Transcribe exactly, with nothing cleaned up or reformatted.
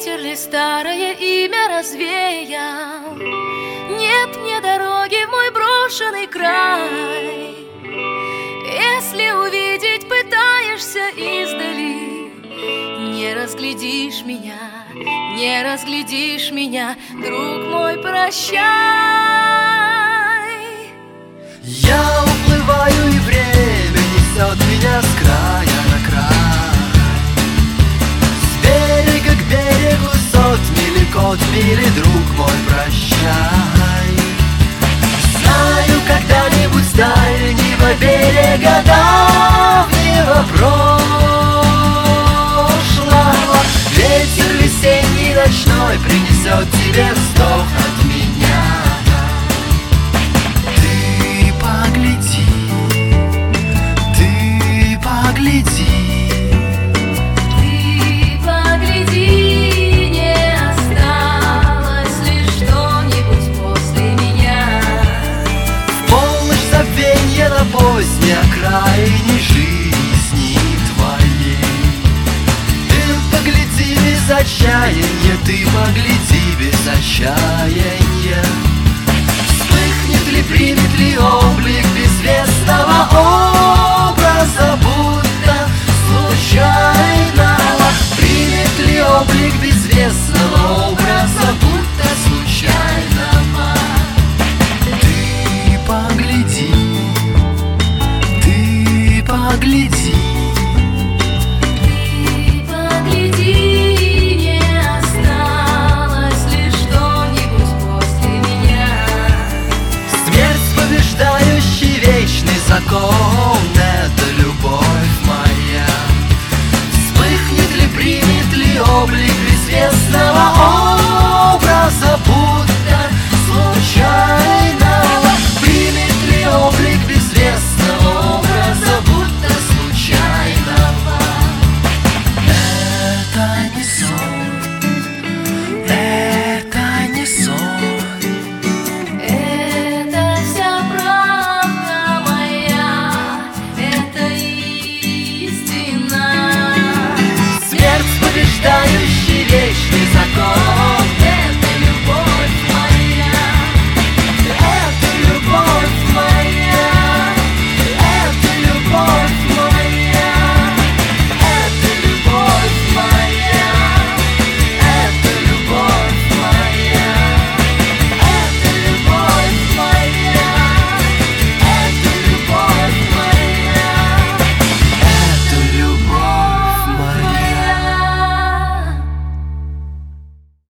Ветер ли старое имя развеял? Нет мне дороги в мой брошенный край. Если увидеть пытаешься издали, не разглядишь меня, не разглядишь меня, друг мой, прощай. Я уплываю, и время несет меня с края на край, с берега к берегу сотни легот мили, друг мой, прощай. Знаю, когда-нибудь с дальнего берега давнего прошлого ветер весенний ночной принесет тебе вздох от меня. Ты погляди, ты погляди, Ты погляди, не осталось ли что-нибудь после меня. в полночь забвенья на поздней окраине жизни твоей. Ты погляди без отчаяния, ты погляди без отчаяния. Вспыхнет ли, примет ли облик безвестного образа, будто случайно.